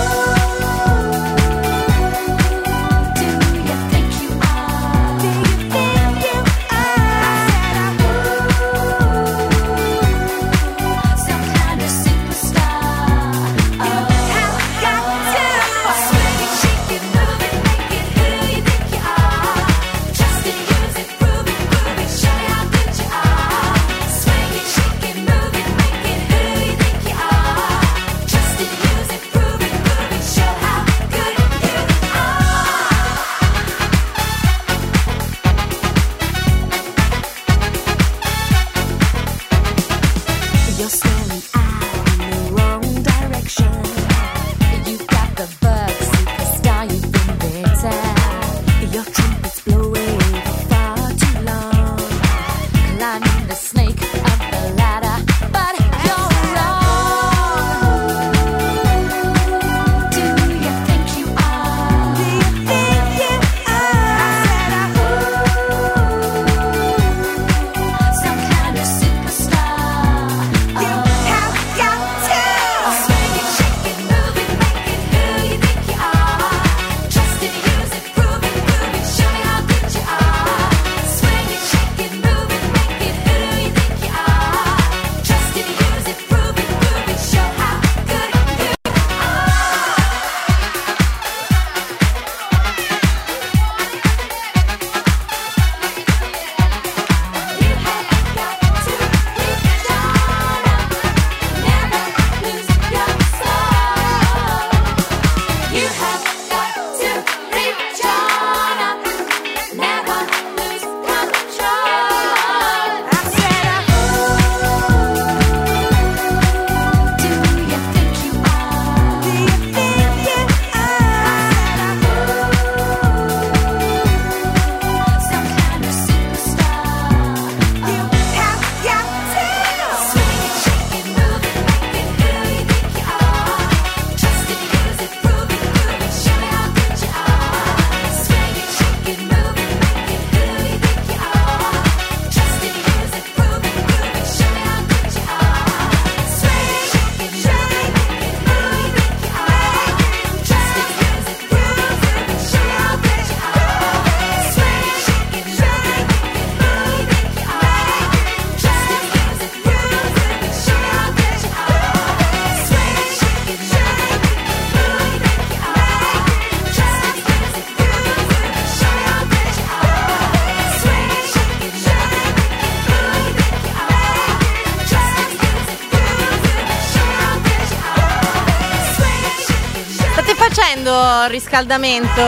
riscaldamento,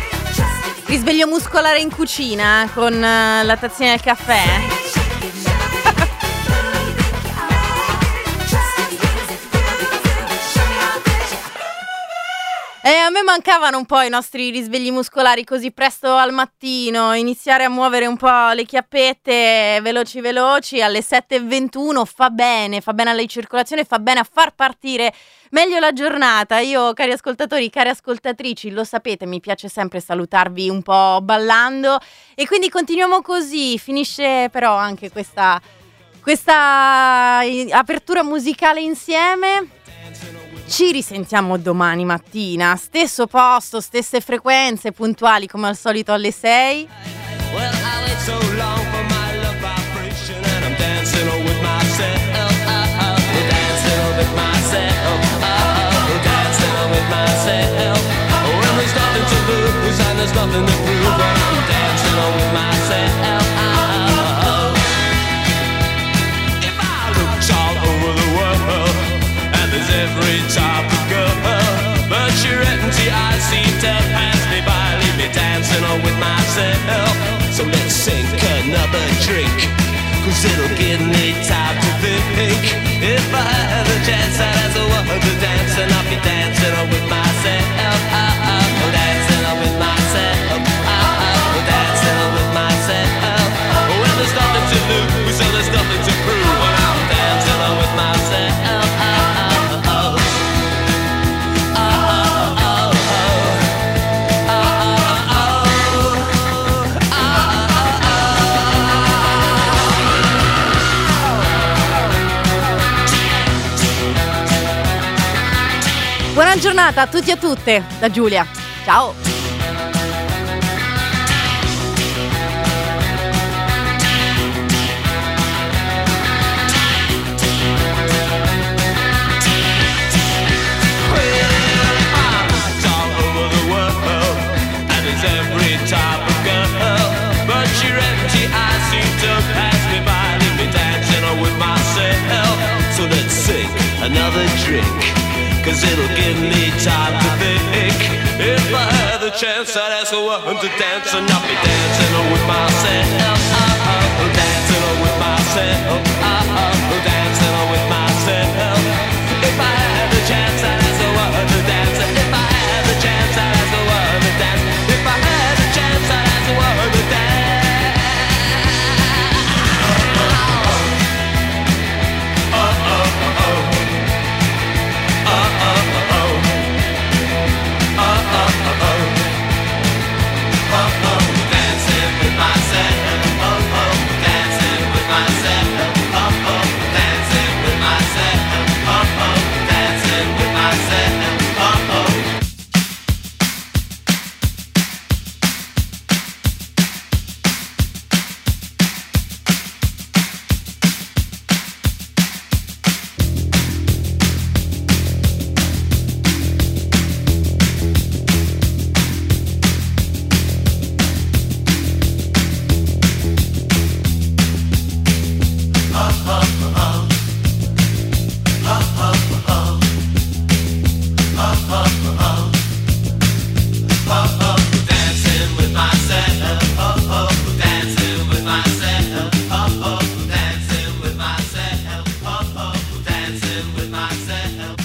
risveglio muscolare in cucina con la tazzina del caffè. A me mancavano un po' i nostri risvegli muscolari così presto al mattino, iniziare a muovere un po' le chiappette veloci alle 7:21 fa bene alla circolazione, fa bene a far partire meglio la giornata. Io, cari ascoltatori, cari ascoltatrici, lo sapete, mi piace sempre salutarvi un po' ballando e quindi continuiamo così. Finisce però anche questa apertura musicale insieme. Ci risentiamo domani mattina, stesso posto, stesse frequenze, puntuali come al solito alle 6. Well, I wait so long for my love vibration, and I'm dancing with myself. Dancing with myself. Dancing with myself. When there's nothing to lose and there's nothing to prove, but I'm dancing with myself. If I looked all over the world, and there's every type of girl, but you're empty, I seem to pass me by, leave me dancing with myself. So let's sink another drink, 'cause it'll give me time to think. If I had a chance, I'd ask a woman to dance, and I'll be dancing with myself. Dancing with myself. Dancing with myself. Well, there's nothing to lose, so there's nothing to prove, but I'm dancing with myself. Buona giornata a tutti e a tutte da Giulia. Ciao. Every type of girl, but you're empty, I seem to pass me by, leave me dancing with myself. So let's sink another drink, 'cause it'll give me time to think. If I had the chance, I'd ask a woman to dance, and I'll be dancing with myself. Dancing with myself. Dancing with myself. If I had the chance, I'd ask a woman to dance. If I had the chance, I'd ask a woman to dance. If I had the chance, I'd ask a woman to dance. Dancing with myself. Dancing with myself. Dancing with myself. Dancing with myself. Dancing with myself. Dancing with myself. Dancing with myself. Dancing with myself.